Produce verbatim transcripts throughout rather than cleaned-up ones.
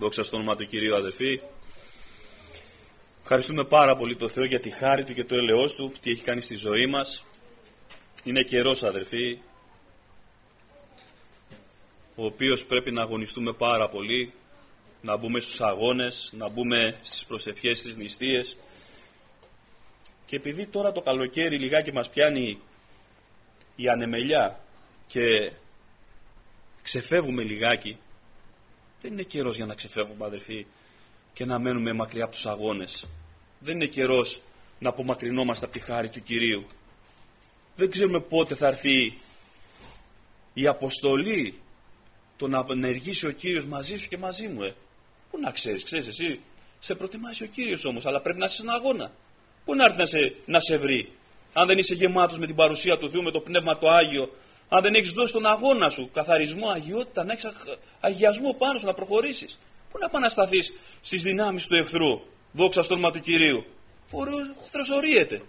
Δόξα στο όνομα του Κυρίου, αδελφοί. Ευχαριστούμε πάρα πολύ τον Θεό για τη χάρη Του και το έλεος Του, τι έχει κάνει στη ζωή μας. Είναι καιρός, αδελφοί, ο οποίος πρέπει να αγωνιστούμε πάρα πολύ, να μπούμε στους αγώνες, να μπούμε στις προσευχές, στις νηστείες. Και επειδή τώρα το καλοκαίρι λιγάκι μας πιάνει η ανεμελιά και ξεφεύγουμε λιγάκι, δεν είναι καιρός για να ξεφεύγουμε, αδελφοί, και να μένουμε μακριά από τους αγώνες. Δεν είναι καιρός να απομακρυνόμαστε από τη χάρη του Κυρίου. Δεν ξέρουμε πότε θα έρθει η αποστολή, το να ενεργήσει ο Κύριος μαζί σου και μαζί μου. Ε. Πού να ξέρεις, ξέρεις εσύ, σε προτιμάσει ο Κύριος όμως, αλλά πρέπει να είσαι στον αγώνα. Πού να έρθει να σε, να σε βρει, αν δεν είσαι γεμάτος με την παρουσία του Θεού, με το Πνεύμα το Άγιο, αν δεν έχεις δώσει τον αγώνα σου καθαρισμό, αγιότητα, να έχεις αγιασμό πάνω σου, να προχωρήσεις. Πού να πας να σταθείς στις δυνάμεις του εχθρού, δόξα στο όνομα του Κυρίου. Ο εχθρός ορίεται.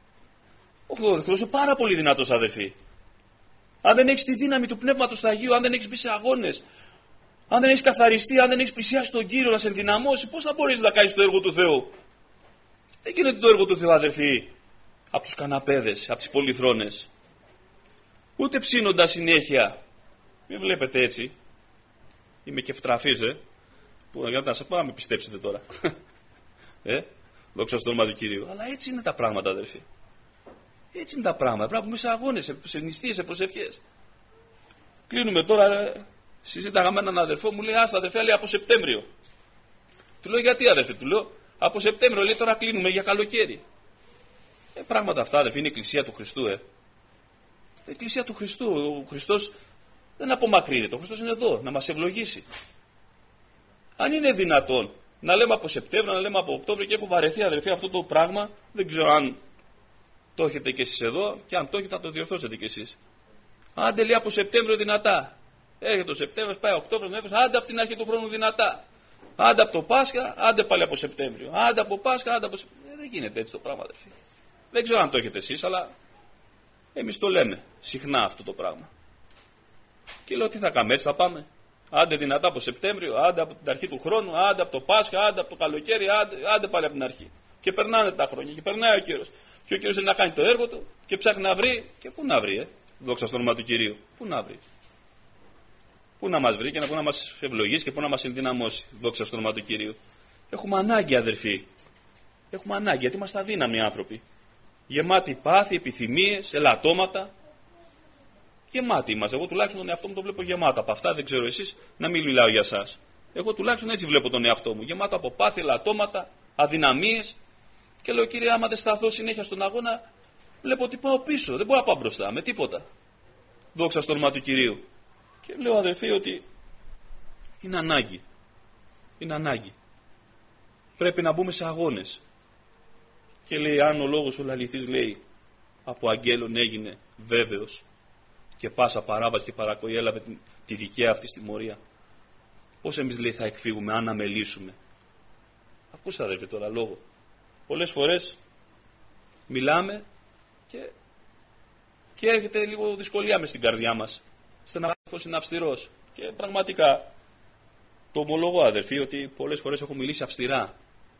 Ο εχθρός είναι πάρα πολύ δυνατός, αδελφοί. Αν δεν έχεις τη δύναμη του Πνεύματος του Αγίου, αν δεν έχεις μπει σε αγώνες, αν δεν έχεις καθαριστεί, αν δεν έχεις πλησιάσει τον Κύριο να σε ενδυναμώσει, πώς θα μπορείς να κάνεις το έργο του Θεού? Δεν γίνεται το έργο του Θεού, αδελφοί, από τους καναπέδες, από τις πολυθρόνες. Ούτε ψήνοντας συνέχεια. Μην βλέπετε έτσι. Είμαι και ευτραφής, ε. Που να σε πάω να με πιστέψετε τώρα. ε, δόξα στο όνομα του Κυρίου. Αλλά έτσι είναι τα πράγματα, αδελφοί. Έτσι είναι τα πράγματα. Πρέπει να πούμε σε αγώνες, σε, σε νηστείες, σε προσευχές. Κλείνουμε τώρα. Συζήταγα με έναν αδερφό, μου λέει: Άστα, αδερφέ, λέει από Σεπτέμβριο. Του λέω: Γιατί, αδερφέ, του λέω: Από Σεπτέμβριο, λέει, τώρα κλείνουμε για καλοκαίρι. Ε, πράγματα αυτά, αδερφοί, είναι η Εκκλησία του Χριστού, ε. Η Εκκλησία του Χριστού. Ο Χριστός δεν απομακρύνεται. Ο Χριστός είναι εδώ, να μας ευλογήσει. Αν είναι δυνατόν να λέμε από Σεπτέμβριο, να λέμε από Οκτώβριο, και έχω βαρεθεί, αδερφοί, αυτό το πράγμα, δεν ξέρω αν το έχετε κι εσείς εδώ, και αν το έχετε να το διορθώσετε κι εσείς. Άντε, λέει, από Σεπτέμβριο δυνατά. Έρχεται ο Σεπτέμβριος, πάει Οκτώβριο, Νοέμβριος, άντε από την αρχή του χρόνου δυνατά. Άντε από το Πάσχα, άντε πάλι από Σεπτέμβριο. Άντε από Πάσχα, άντε από Σεπτέμβριο. Ε, δεν γίνεται έτσι το πράγμα, αδερφοί. Δεν ξέρω αν το έχετε εσείς, αλλά εμείς το λέμε συχνά αυτό το πράγμα. Και λέω: Τι θα κάνουμε, έτσι θα πάμε? Άντε δυνατά από Σεπτέμβριο, άντε από την αρχή του χρόνου, άντε από το Πάσχα, άντε από το καλοκαίρι, άντε, άντε πάλι από την αρχή. Και περνάνε τα χρόνια και περνάει ο Κύριος. Και ο Κύριος θέλει να κάνει το έργο του και ψάχνει να βρει. Και πού να βρει, ε? Δόξα στο όνομα του Κυρίου. Πού να βρει. Πού να μας βρει και να, πού να μας ευλογήσει και πού να μας ενδυναμώσει. Δόξα στο όνομα του Κυρίου. Έχουμε ανάγκη, αδερφοί. Έχουμε ανάγκη, γιατί είμαστε αδύναμοι άνθρωποι. Γεμάτοι πάθη, επιθυμίες, ελαττώματα. Γεμάτοι είμαστε. Εγώ τουλάχιστον τον εαυτό μου το βλέπω γεμάτο από αυτά. Δεν ξέρω εσείς, να μην μιλάω για εσάς. Εγώ τουλάχιστον έτσι βλέπω τον εαυτό μου. Γεμάτο από πάθη, ελαττώματα, αδυναμίες. Και λέω: Κύριε, άμα δεν σταθώ συνέχεια στον αγώνα, βλέπω ότι πάω πίσω. Δεν μπορώ να πάω μπροστά με τίποτα. Δόξα στο όνομα του Κυρίου. Και λέω, αδελφοί, ότι είναι ανάγκη. Είναι ανάγκη. Πρέπει να μπούμε σε αγώνες. Και λέει: Αν ο λόγος ο λαληθής, λέει, από αγγέλων έγινε βέβαιος, και πάσα παράβαση και παρακοή έλαβε τη, τη δικαία αυτή στη μορία, πώς εμείς, λέει, θα εκφύγουμε αν αμελήσουμε? Ακούστε, αδελφοί, τώρα λόγο. Πολλές φορές μιλάμε και, και έρχεται λίγο δυσκολία μες στην καρδιά μας. Στεναχωρός είναι αυστηρός. Και πραγματικά το ομολογώ, αδερφοί, ότι πολλές φορές έχω μιλήσει αυστηρά.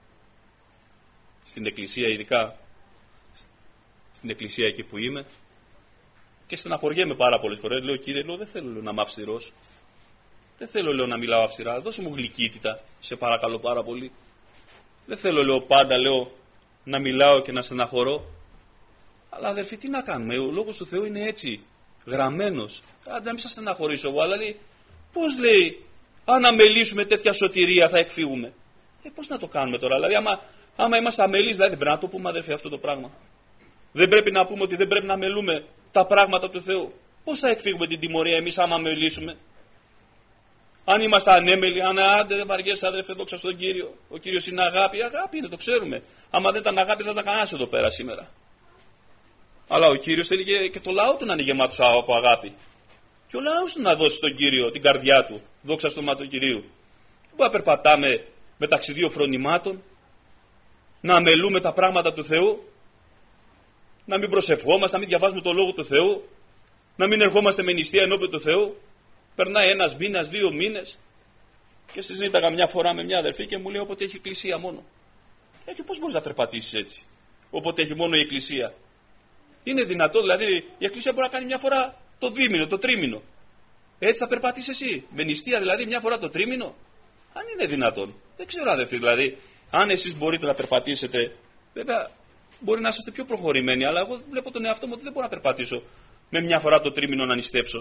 Στην εκκλησία, ειδικά στην εκκλησία εκεί που είμαι. Και στεναχωριέμαι πάρα πολλές φορές. Λέω: Κύριε, λέω, δεν θέλω, λέω, να είμαι αυστηρός. Δεν θέλω, λέω, να μιλάω αυστηρά. Δώσε μου γλυκύτητα, σε παρακαλώ πάρα πολύ. Δεν θέλω, λέω, πάντα, λέω, να μιλάω και να στεναχωρώ. Αλλά, αδερφοί, τι να κάνουμε? Ο λόγος του Θεού είναι έτσι, γραμμένος. Άντε, να μην σας στεναχωρήσω εγώ, αλλά λέει, πώς, λέει, αν αμελήσουμε τέτοια σωτηρία θα εκφύγουμε? Ε, πώς να το κάνουμε τώρα? Δηλαδή, άμα, άμα είμαστε αμελείς, δηλαδή, δεν πρέπει να το πούμε, αδερφοί, αυτό το πράγμα. Δεν πρέπει να πούμε ότι δεν πρέπει να αμελούμε τα πράγματα του Θεού. Πώς θα εκφύγουμε την τιμωρία εμείς άμα αμελήσουμε? Αν είμαστε ανέμελοι, αν άντε βαριέσαι, αδερφέ, δόξα στον Κύριο. Ο Κύριος είναι αγάπη. Αγάπη είναι, το ξέρουμε. Άμα δεν ήταν αγάπη, δεν θα ήταν κανένας εδώ πέρα σήμερα. Αλλά ο Κύριος θέλει και, και το λαό του να είναι γεμάτος από αγάπη. Και ο λαός του να δώσει στον Κύριο την καρδιά του. Δόξα στο όνομα του Κυρίου. Δεν μπορεί να περπατάμε μεταξύ δύο φρονημάτων, να αμελούμε τα πράγματα του Θεού, να μην προσευχόμαστε, να μην διαβάζουμε το λόγο του Θεού, να μην ερχόμαστε με νηστεία ενώπιον του Θεού. Περνάει ένας μήνας, δύο μήνες Και συζήταγα μια φορά με μια αδερφή και μου λέει: όποτε έχει εκκλησία μόνο. Ε, και πώς μπορείς να περπατήσεις έτσι, όποτε έχει μόνο η εκκλησία? Είναι δυνατό, δηλαδή η εκκλησία μπορεί να κάνει μια φορά το δίμηνο, το τρίμηνο. Έτσι θα περπατήσεις εσύ, με νηστεία δηλαδή μια φορά το τρίμηνο? Αν είναι δυνατόν. Δεν ξέρω, αδερφοί, δηλαδή, αν εσείς μπορείτε να περπατήσετε, βέβαια μπορεί να είστε πιο προχωρημένοι, αλλά εγώ βλέπω τον εαυτό μου ότι δεν μπορώ να περπατήσω με μια φορά το τρίμηνο να νηστέψω.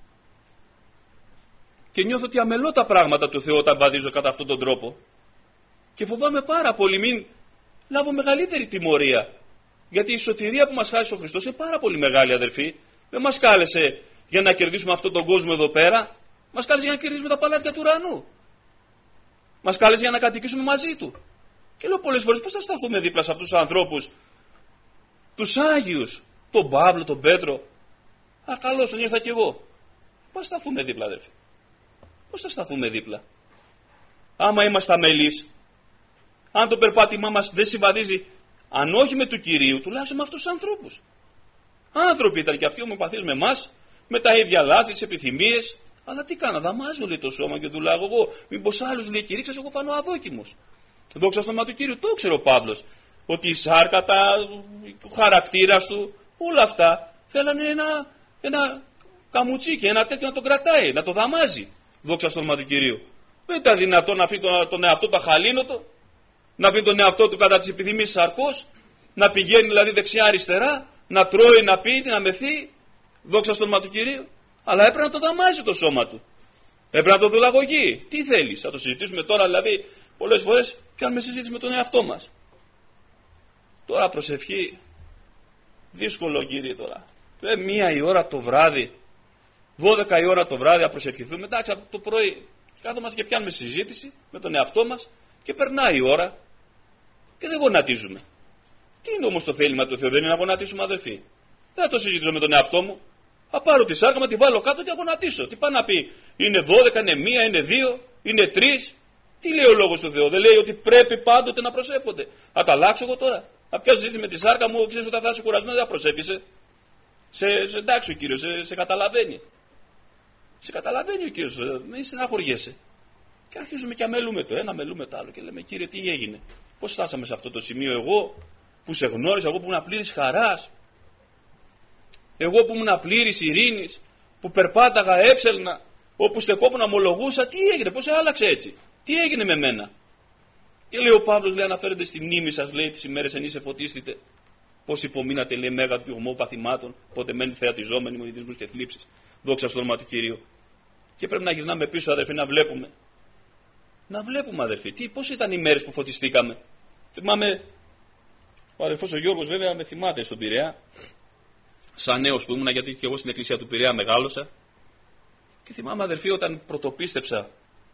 Και νιώθω ότι αμελώ τα πράγματα του Θεού όταν βαδίζω κατά αυτόν τον τρόπο. Και φοβάμαι πάρα πολύ μην λάβω μεγαλύτερη τιμωρία. Γιατί η σωτηρία που μας χάρισε ο Χριστός είναι πάρα πολύ μεγάλη, αδερφοί. Δεν μας κάλεσε για να κερδίσουμε αυτόν τον κόσμο εδώ πέρα. Μας κάλεσε για να κερδίσουμε τα παλάτια του ουρανού. Μας κάλεσε για να κατοικήσουμε μαζί του. Και λέω πολλές φορές, πώς θα σταθούμε δίπλα σε αυτούς τους ανθρώπους, τους Άγιους, τον Παύλο, τον Πέτρο? Α, καλώς τον ήρθα κι εγώ. Πώς θα σταθούμε δίπλα, αδερφοί? Πώς θα σταθούμε δίπλα? Άμα είμαστε αμελείς, αν το περπάτημά μας δεν συμβαδίζει, αν όχι με του Κυρίου, τουλάχιστον με αυτούς τους ανθρώπους. Άνθρωποι ήταν και αυτοί ομοιοπαθείς με εμάς, με τα ίδια λάθη, τις επιθυμίες. Αλλά τι κάνα, δαμάζω, λέει, το σώμα και δουλάγω εγώ. Μήπως άλλους, λέει, κηρύξας, εγώ φανώ αδόκιμος. Δόξα στο όνομα του Κύριου, το ξέρω ο Παύλος. Ότι η σάρκα, τα, ο χαρακτήρας του, όλα αυτά θέλανε ένα, ένα καμουτσίκι, ένα τέτοιο να τον κρατάει, να το δαμάζει. Δόξα στο όνομα του Κυρίου. Δεν ήταν δυνατόν να αφήνει τον, τον εαυτό του αχαλήνοτο, να αφήνει τον εαυτό του κατά τις επιθυμίες σαρκός, να πηγαίνει δηλαδή δεξιά-αριστερά, να τρώει, να πίνει, να μεθεί. Δόξα στο όνομα του Κυρίου. Αλλά έπρεπε να το δαμάζει το σώμα του. Έπρεπε να το δουλαγωγεί. Τι θέλεις, θα το συζητήσουμε τώρα, δηλαδή πολλές φορές πιάνουμε συζήτηση με τον εαυτό μας. Τώρα προσευχή, δύσκολο, κύριε, τώρα. Ε, μία η ώρα το βράδυ, δώδεκα η ώρα το βράδυ να προσευχηθούμε. Εντάξει, από το πρωί κάθομαστε και πιάνουμε συζήτηση με τον εαυτό μας και περνάει η ώρα και δεν γονατίζουμε. Τι είναι όμως το θέλημα του Θεού? Δεν είναι να γονατίσουμε, αδερφοί? Δεν θα το συζητήσω με τον εαυτό μου. Θα πάρω τη σάρκα, τη βάλω κάτω και θα γονατίσω. Τι πάει να πει? Είναι δώδεκα, είναι μία, είναι δύο, είναι τρεις? Τι λέει ο λόγος του Θεού? Δεν λέει ότι πρέπει πάντοτε να προσεύχονται? Θα τα αλλάξω εγώ τώρα? Θα πιάσω συζήτηση με τη σάρκα μου, ξέρεις ότι θα είσαι κουρασμένο, δεν θα προσεύχεσαι. Σε, σε εντάξει ο Κύριος, σε, σε καταλαβαίνει. Σε καταλαβαίνει ο Κύριος, μην στεναχωριέσαι. Και αρχίζουμε και αμελούμε το ένα, αμελούμε το άλλο. Και λέμε, Κύριε, τι έγινε? Πώς φτάσαμε σε αυτό το σημείο? Εγώ που σε γνώρισα, εγώ που ήμουν πλήρης χαράς, εγώ που ήμουν πλήρης ειρήνης, που περπάταγα έψελνα, όπου στεκόμουν να ομολογούσα, τι έγινε, πώς άλλαξε έτσι? Τι έγινε με μένα? Και λέει ο Παύλος, λέει, αναφέρεται στη μνήμη σας, λέει, τις ημέρες ενείς εφωτίστητε. Πώς υπομείνατε, λέει, μέγα του διωγμού παθημάτων, πότε μένει θεατιζόμενοι με ειδισμούς και θλίψεις. Δόξα στο όνομα του Κυρίου. Και πρέπει να γυρνάμε πίσω, αδερφοί, να βλέπουμε. Να βλέπουμε, αδερφοί, τι, πώς ήταν οι μέρες που φωτιστήκαμε. Θυμάμαι, ο αδερφός ο Γιώργος, βέβαια, με θυμάται στον Πειραιά, σαν νέος που ήμουνα, γιατί και εγώ στην εκκλησία του Πειραιά μεγάλωσα. Και θυμάμαι, αδερφοί, όταν πρωτοπίστεψα,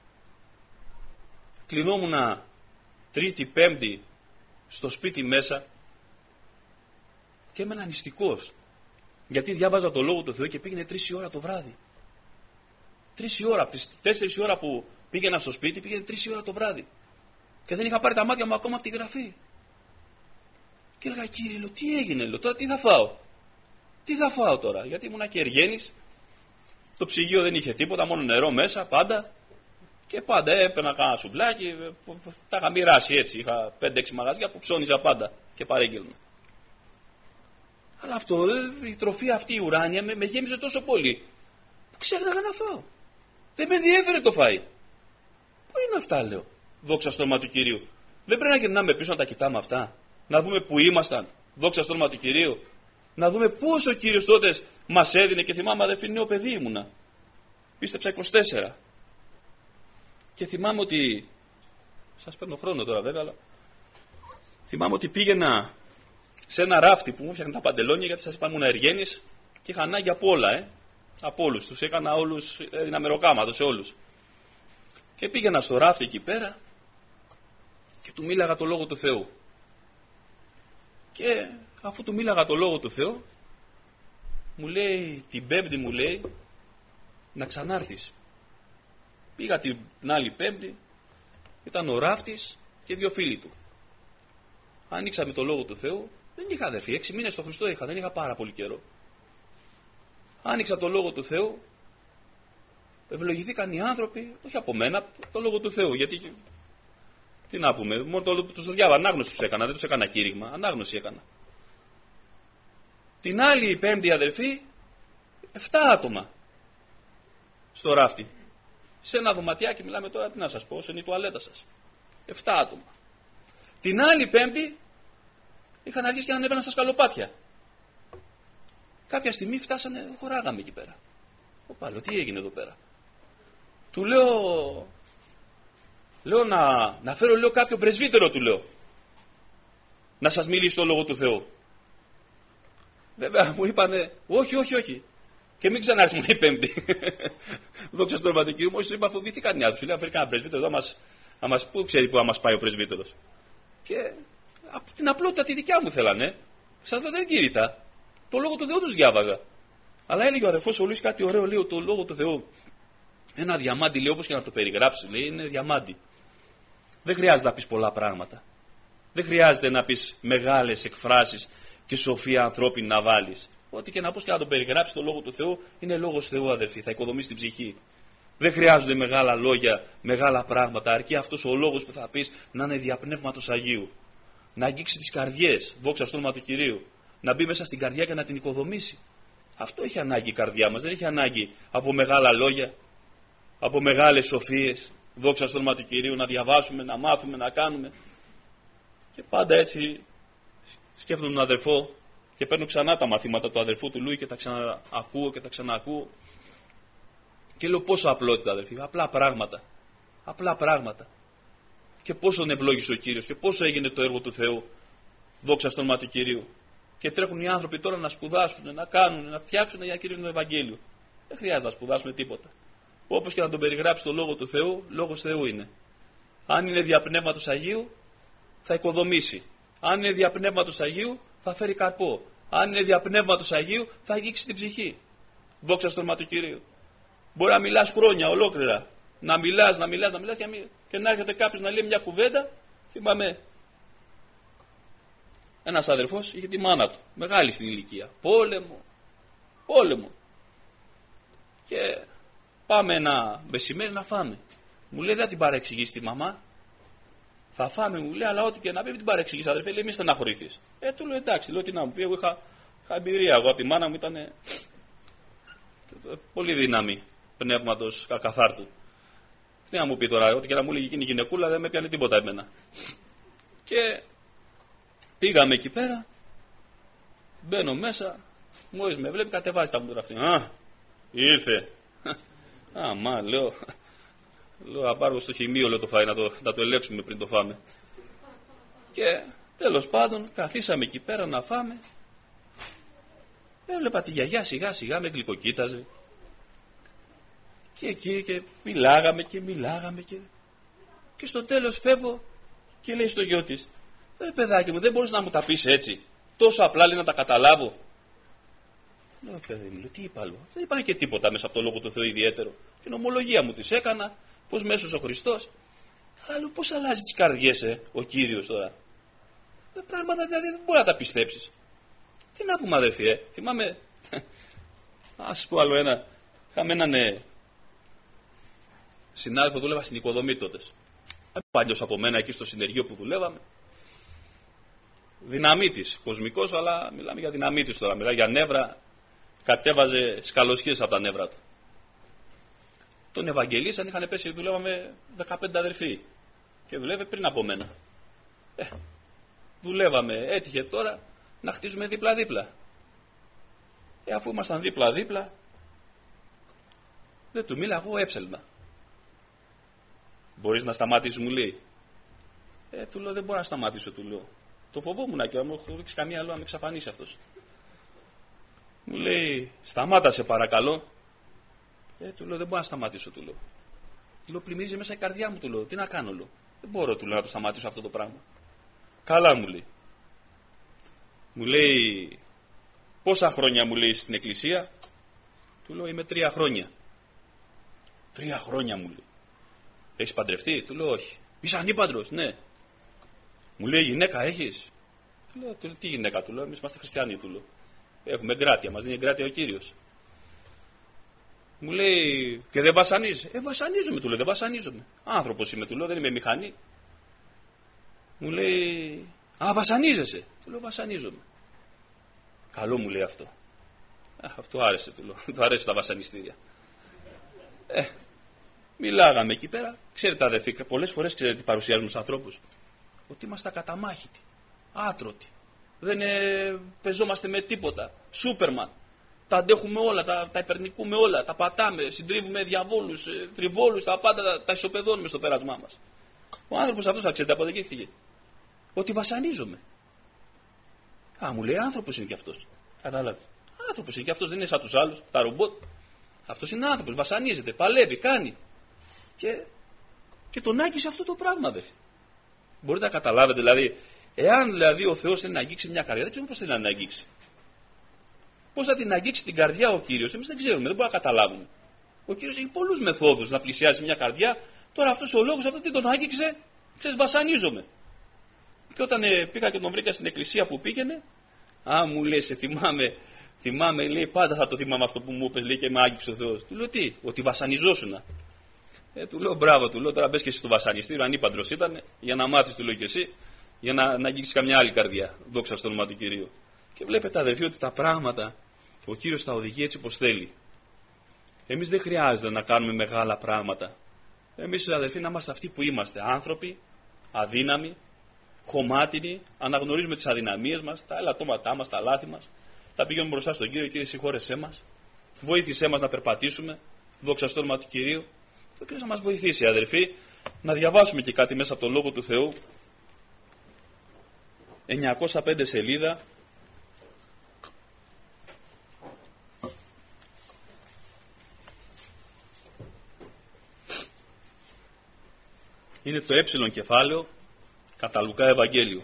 κλεινόμουνα Τρίτη, Πέμπτη στο σπίτι μέσα και έμενα νηστικός. Γιατί διάβαζα το Λόγο του Θεού και πήγαινε τρεις η ώρα το βράδυ. Τρεις η ώρα, από τις τέσσερις η ώρα που πήγαινα στο σπίτι, πήγαινε τρεις η ώρα το βράδυ. Και δεν είχα πάρει τα μάτια μου ακόμα από τη γραφή. Και έλεγα, Κύριε, λέω, τι έγινε, λέω, τώρα τι θα φάω? Τι θα φάω τώρα? Γιατί ήμουνα και εργένης, το ψυγείο δεν είχε τίποτα, μόνο νερό μέσα, πάντα. Και πάντα έπαιρνα κάνα σουβλάκι, τα είχα μοιράσει έτσι. Είχα πέντε έξι μαγαζιά που ψώνιζα πάντα και παρέγγελνα. Αλλά αυτό, η τροφή αυτή η ουράνια με, με γέμιζε τόσο πολύ που ξέχναγα να φάω. Δεν με ενδιέφερε το φαΐ. Πού είναι αυτά, λέω? Δόξα στο όνομα του Κυρίου. Δεν πρέπει να γυρνάμε πίσω να τα κοιτάμε αυτά? Να δούμε που ήμασταν. Δόξα στο όνομα του Κυρίου. Να δούμε πόσο ο Κύριος τότε μας έδινε. Και θυμάμαι, αδερφοί, νέο παιδί ήμουνα. Πίστεψα είκοσι τέσσερα. Και θυμάμαι ότι. Σας παίρνω χρόνο τώρα βέβαια, αλλά. Θυμάμαι ότι πήγαινα σε ένα ράφτη που μου φτιάχνει τα παντελόνια, γιατί σας είπα ήμουν εργένης και είχα ανάγκη από όλα, ε. Από όλους. Τους έκανα όλους, έδινα μεροκάματο σε όλους. Και πήγαινα στο ράφτη εκεί πέρα και του μίλαγα το Λόγο του Θεού. Και αφού του μίλαγα το Λόγο του Θεού, μου λέει την Πέμπτη, μου λέει, να ξανάρθεις. Πήγα την άλλη Πέμπτη, ήταν ο ράφτης και δύο φίλοι του. Ανοίξαμε το Λόγο του Θεού, δεν είχα, αδερφοί, έξι μήνες στο Χριστό είχα, δεν είχα πάρα πολύ καιρό. Άνοιξα το Λόγο του Θεού Ευλογηθήκαν οι άνθρωποι, όχι από μένα, το λόγο του Θεού. Γιατί, τι να πούμε, μόνο το, τους το διάβα, ανάγνωση τους έκανα, δεν τους έκανα κήρυγμα, ανάγνωση έκανα. Την άλλη η πέμπτη αδερφή, εφτά άτομα στο ράφτη. Σε ένα δωματιάκι, μιλάμε τώρα, τι να σας πω, όσο είναι η τουαλέτα σας. Εφτά άτομα. Την άλλη πέμπτη, είχαν αρχίσει και ανέβαιναν στα σκαλοπάτια. Κάποια στιγμή φτάσανε, χωράγαμε εκεί πέρα. Ο πάλι, τι έγινε εδώ πέρα. Του λέω, λέω να, να φέρω λέω, κάποιο πρεσβύτερο, του λέω. Να σας μιλήσει το λόγο του Θεού. Βέβαια μου είπανε, όχι, όχι, όχι. Και μην ξανάρθει μου η Πέμπτη. Δόξα στον όνομα του Κυρίου. Μόλις είπα, φοβήθηκαν οι άλλοι. Του λέω, φέρει κανένα πρεσβύτερο εδώ, μας, μας, πού ξέρει που θα μας πάει ο πρεσβύτερος. Και από την απλότητα τη δικιά μου θέλανε. Σας λέω, δεν κήρυτα. Το λόγο του Θεού τους διάβαζα. Αλλά έλεγε ο αδερφός ο Λουίς κάτι ωραίο, λέει, το λόγο του Θεού. Ένα διαμάντι, λέει, όπως και να το περιγράψει, λέει, είναι διαμάντι. Δεν χρειάζεται να πεις πολλά πράγματα. Δεν χρειάζεται να πεις μεγάλες εκφράσεις και σοφία ανθρώπινη να βάλεις. Ό,τι και να πεις και να το περιγράψεις το λόγο του Θεού, είναι λόγος Θεού, αδερφοί. Θα οικοδομήσει την ψυχή. Δεν χρειάζονται μεγάλα λόγια, μεγάλα πράγματα. Αρκεί αυτός ο λόγος που θα πεις να είναι διαπνεύματος Αγίου. Να αγγίξει τις καρδιές, δόξα στο όνομα του Κυρίου. Να μπει μέσα στην καρδιά και να την οικοδομήσει. Αυτό έχει ανάγκη η καρδιά μας. Δεν έχει ανάγκη από μεγάλα λόγια, από μεγάλες σοφίες, δόξα στο όνομα του Κυρίου, να διαβάσουμε, να μάθουμε, να κάνουμε. Και πάντα έτσι σκέφτομαι τον αδερφό και παίρνω ξανά τα μαθήματα του αδερφού του Λούι και τα ξαναακούω και τα ξαναακούω. Και λέω πόσο απλότητα, αδερφοί, απλά πράγματα. Απλά πράγματα. Και πόσο ευλόγησε ο Κύριος και πόσο έγινε το έργο του Θεού, δόξα στο όνομα του Κυρίου. Και τρέχουν οι άνθρωποι τώρα να σπουδάσουν, να κάνουν, να φτιάξουν για να κηρύσουν το Ευαγγέλιο. Δεν χρειάζεται να σπουδάσουν τίποτα. Όπως και να τον περιγράψει το λόγο του Θεού, λόγος Θεού είναι. Αν είναι διαπνεύματος Αγίου, θα οικοδομήσει. Αν είναι διαπνεύματος Αγίου, θα φέρει καρπό. Αν είναι διαπνεύματος Αγίου, θα αγγίξει την ψυχή. Δόξα στο όνομα του Κυρίου. Μπορεί να μιλάς χρόνια ολόκληρα. Να μιλάς, να μιλάς, να μιλάς και, να, και να έρχεται κάποιος να λέει μια κουβέντα. Θυμάμαι. Ένας αδερφός είχε τη μάνα του, μεγάλη στην ηλικία. Πόλεμο, πόλεμο. Και πάμε ένα μεσημέρι να φάμε. Μου λέει, δεν θα την παρεξηγήσει τη μαμά. Θα φάμε, μου λέει, αλλά ό,τι και να πει, μην την παρεξηγήσει, αδερφέ, λέει, μη στεναχωρηθείς. Ε, του λέω, εντάξει, λέω τι να μου πει, εγώ είχα, είχα εμπειρία. Εγώ από τη μάνα μου ήταν πολύ δύναμη πνεύματος ακαθάρτου. Τι να μου πει τώρα, ό,τι και να μου λέει εκείνη η γυναικούλα, δεν με πιάνει τίποτα εμένα. Και πήγαμε εκεί πέρα, μπαίνω μέσα, μόλις με βλέπει, κατεβάζει τα μούτρα αυτή. Α, ήρθε. Α, μα, λέω, λέω, να πάρω στο χημείο, λέω, το φάει, να το, να το ελέγξουμε πριν το φάμε. Και τέλος πάντων, καθίσαμε εκεί πέρα να φάμε. Έβλεπα τη γιαγιά σιγά σιγά με γλυκοκοίταζε. Και εκεί και μιλάγαμε και μιλάγαμε και, και στο τέλος φεύγω και λέει στο γιο της, ε, παιδάκι μου, δεν μπορείς να μου τα πεις έτσι. Τόσο απλά λέει να τα καταλάβω. Λέω, παιδί μου, τι είπα, λέω. Δεν είπα και τίποτα μέσα από το λόγο του Θεού ιδιαίτερο. Την ομολογία μου της έκανα, πως μέσος ο Χριστός. Αλλά λέω, πώς αλλάζει τις καρδιές, ε, ο Κύριος τώρα. Με πράγματα δηλαδή δεν μπορεί να τα πιστέψεις. Τι να πούμε, αδερφοί, ε. Θυμάμαι. Ας πω άλλο ένα. Είχαμε έναν ε, συνάδελφο, δούλευα στην οικοδομή τότε. Παλιός από μένα εκεί στο συνεργείο που δουλεύαμε. Δυναμίτης, κοσμικός, αλλά μιλάμε για δυναμίτης τώρα. Μιλάμε για νεύρα, κατέβαζε σκαλωσιές από τα νεύρα του. Τον Ευαγγελίσαν, είχαν πέσει, δουλεύαμε δεκαπέντε αδερφοί. Και δουλεύε πριν από μένα. Ε, δουλεύαμε, έτυχε τώρα να χτίζουμε δίπλα-δίπλα. Ε, αφού ήμασταν δίπλα-δίπλα, δεν του μίλα, εγώ έψελνα. Μπορείς να σταματήσεις, μου λέει. Ε, του λέω, δεν μπορώ να σταματήσω, του λέω. Το φοβόμουν και να μου ρίξει καμία λόγια να με εξαφανίσει αυτός. Μου λέει, σταμάτα σε παρακαλώ. Ε, του λέω, δεν μπορώ να σταματήσω, του λέω. Του λέω, πλημμύριζε μέσα η καρδιά μου, του λέω. Τι να κάνω, λέω. Δεν μπορώ, του λέω, να το σταματήσω αυτό το πράγμα. Καλά, μου λέει. Μου λέει, πόσα χρόνια, μου λέει, στην εκκλησία. Του λέω, είμαι τρία χρόνια. Τρία χρόνια, μου λέει. Έχεις παντρευτεί, του λέω, όχι. Είσαι ανήπαντρος, ναι. Μου λέει, γυναίκα έχεις. Του λέω, τι γυναίκα, του λέω, εμείς είμαστε χριστιανοί, του λέω. Έχουμε εγκράτεια, μας δίνει εγκράτεια ο Κύριος. Μου λέει, και δεν βασανίζεσαι. Ε, βασανίζομαι, του λέω, δεν βασανίζομαι. Άνθρωπος είμαι, του λέω, δεν είμαι μηχανή. Μου λέει, α, βασανίζεσαι. Του λέω, βασανίζομαι. Καλό μου λέει αυτό. Α, αυτό άρεσε, του λέω. Του αρέσουν τα βασανιστήρια. Ε, μιλάγαμε εκεί πέρα. Ξέρετε, αδερφοί, πολλές φορές ξέρετε τι παρουσιάζουν στους ανθρώπους. Ότι είμαστε ακαταμάχητοι, άτρωτοι. Δεν ε, πεζόμαστε με τίποτα. Σούπερμαν. Τα αντέχουμε όλα, τα, τα υπερνικούμε όλα, τα πατάμε, συντρίβουμε διαβόλους, ε, τριβόλους, τα πάντα τα, τα ισοπεδώνουμε στο πέρασμά μας. Ο άνθρωπος αυτός, θα ξέρετε, από εκεί έφυγε. Ότι βασανίζομαι. Α, μου λέει, άνθρωπος είναι κι αυτός. Κατάλαβε. Άνθρωπος είναι κι αυτός, δεν είναι σαν τους άλλους, τα ρομπότ. Αυτός είναι άνθρωπος, βασανίζεται, παλεύει, κάνει. Και, και τον άγγισε αυτό το πράγμα, δε. Μπορείτε να καταλάβετε, δηλαδή, εάν δηλαδή ο Θεός θέλει να αγγίξει μια καρδιά, δεν ξέρουμε πώς θέλει να την αγγίξει. Πώς θα την αγγίξει την καρδιά ο Κύριος, εμείς δεν ξέρουμε, δεν μπορούμε να καταλάβουμε. Ο Κύριος έχει πολλούς μεθόδους να πλησιάσει μια καρδιά. Τώρα αυτός ο λόγος, αυτό τι τον άγγιξε, ξέρεις, βασανίζομαι. Και όταν ε, πήγα και τον βρήκα στην εκκλησία που πήγαινε, α, μου λέει, σε θυμάμαι, θυμάμαι, λέει, πάντα θα το θυμάμαι αυτό που μου είπες, λέει, και με άγγιξε ο Θεός. Του λέω, τι, ότι βασανιζόσουνα. Ε, του λέω, μπράβο, του λέω, τώρα μπες και εσύ στο βασανιστήριο, ανήπαντρος ήταν, για να μάθεις, του λέω και εσύ, για να, να αγγίξεις καμιά άλλη καρδιά. Δόξα στο όνομα του Κυρίου. Και βλέπετε, αδερφοί, ότι τα πράγματα ο Κύριος τα οδηγεί έτσι όπως θέλει. Εμείς δεν χρειάζεται να κάνουμε μεγάλα πράγματα. Εμείς, αδερφοί, να είμαστε αυτοί που είμαστε, άνθρωποι, αδύναμοι, χωμάτινοι, αναγνωρίζουμε τις αδυναμίες μας, τα ελαττώματά μας, τα λάθη μας, τα πηγαίνουμε μπροστά στον Κύριο. Κύριε, συγχώρεσέ μας, βοήθησέ μας να περπατήσουμε, δόξα στο όνομα του Κυρίου. Ο Κύριος να μας βοηθήσει, αδερφοί, να διαβάσουμε και κάτι μέσα από τον Λόγο του Θεού. εννιακόσια πέντε σελίδα. Είναι το έψιλον κεφάλαιο κατά Λουκά Ευαγγέλιο.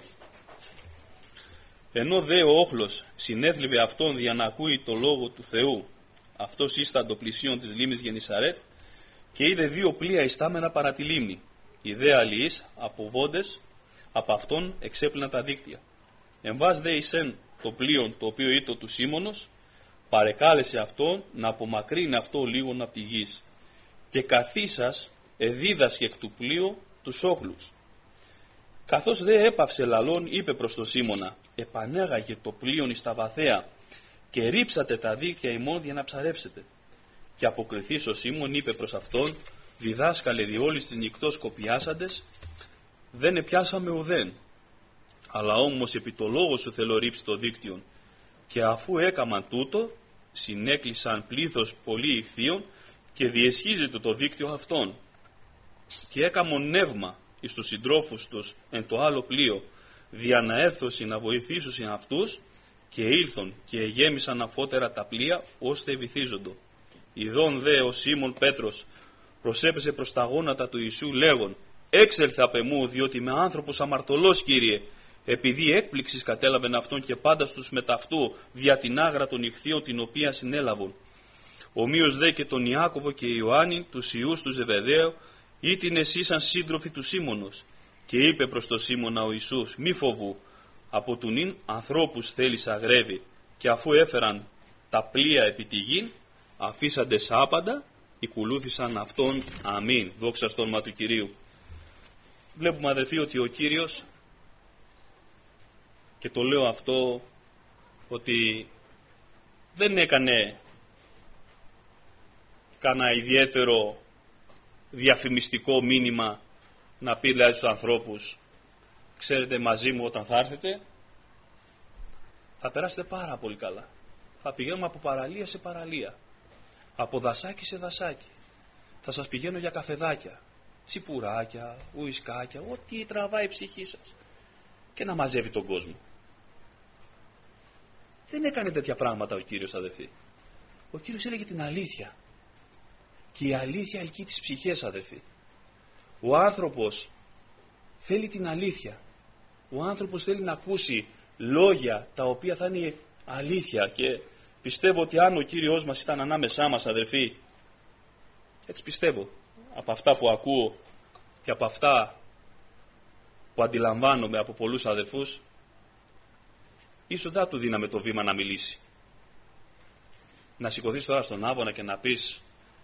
Ενώ δε ο όχλος συνέθλιβε αυτόν για να ακούει το λόγο του Θεού, αυτός ήσταν το πλησίον της λίμνης Γενισαρέτ, και είδε δύο πλοία ιστάμενα παρά τη λίμνη. Οι δε αλληλείς αποβόντες από αυτόν εξέπλυναν τα δίκτυα. Εμβάς δε εισέν το πλοίον το οποίο ήτο του Σίμωνος, παρεκάλεσε αυτόν να απομακρύνει αυτό λίγον από τη γης. Και καθίσας εδίδασκε εκ του πλοίου τους όχλους. Καθώς δε έπαυσε λαλών, είπε προς το Σίμωνα, επανέγαγε το πλοίον εις τα βαθαία και ρίψατε τα δίκτυα ημών για να ψαρεύσετε. Και αποκριθείς ο Σίμων είπε προς αυτόν, διδάσκαλε διόλης τις νυκτός κοπιάσαντες, δεν επιάσαμε ουδέν, αλλά όμως επί το λόγο σου θέλω ρίψει το δίκτυον. Και αφού έκαμαν τούτο, συνέκλεισαν πλήθος πολύ ηχθείων και διεσχίζεται το δίκτυο αυτών. Και έκαμον νεύμα εις τους συντρόφους τους εν το άλλο πλοίο, δια να έρθωσι να βοηθήσουσιν αυτούς, και ήλθον και εγέμισαν αφότερα τα πλοία, ώστε βυθίζοντο. Ιδών δε ο Σίμων Πέτρος προσέπεσε προς τα γόνατα του Ιησού λέγον, έξελθε απ' εμού, διότι είμαι άνθρωπος αμαρτωλός, Κύριε, επειδή έκπληξης κατέλαβεν αυτόν και πάντα στους μεταυτού δια την άγρα των ηχθείων την οποία συνέλαβον. Ομοίως δε και τον Ιάκωβο και Ιωάννη, τους ιούς του Ζεβεδαίου, ήτιν εσύ σαν σύντροφοι του Σίμωνος. Και είπε προς το Σίμωνα ο Ιησούς, μη φοβού, από του νυν ανθρώπους θέλεις αγρεύει, και αφού έφεραν τα πλοία επί τη γην, αφήσαντες άπαντα, οικουλούθησαν αυτόν. Αμήν. Δόξα στο όνομα του Κυρίου. Βλέπουμε, αδελφοί, ότι ο Κύριος, και το λέω αυτό, ότι δεν έκανε κάνα ιδιαίτερο διαφημιστικό μήνυμα να πει δηλαδή στους ανθρώπους, ξέρετε, μαζί μου όταν θα έρθετε θα περάσετε πάρα πολύ καλά. Θα πηγαίνουμε από παραλία σε παραλία, από δασάκι σε δασάκι. Θα σας πηγαίνω για καφεδάκια, τσιπουράκια, ουισκάκια, ό,τι τραβάει η ψυχή σας, και να μαζεύει τον κόσμο. Δεν έκανε τέτοια πράγματα ο Κύριος, αδελφοί. Ο Κύριος έλεγε την αλήθεια. Και η αλήθεια ελκύει τις ψυχές, αδελφοί. Ο άνθρωπος θέλει την αλήθεια. Ο άνθρωπος θέλει να ακούσει λόγια τα οποία θα είναι αλήθεια. Και πιστεύω ότι αν ο Κύριος μας ήταν ανάμεσά μας, αδελφοί, έτσι πιστεύω, από αυτά που ακούω και από αυτά που αντιλαμβάνομαι από πολλούς αδελφούς, ίσως δεν του δίναμε το βήμα να μιλήσει. Να σηκωθείς τώρα στον άβονα και να πεις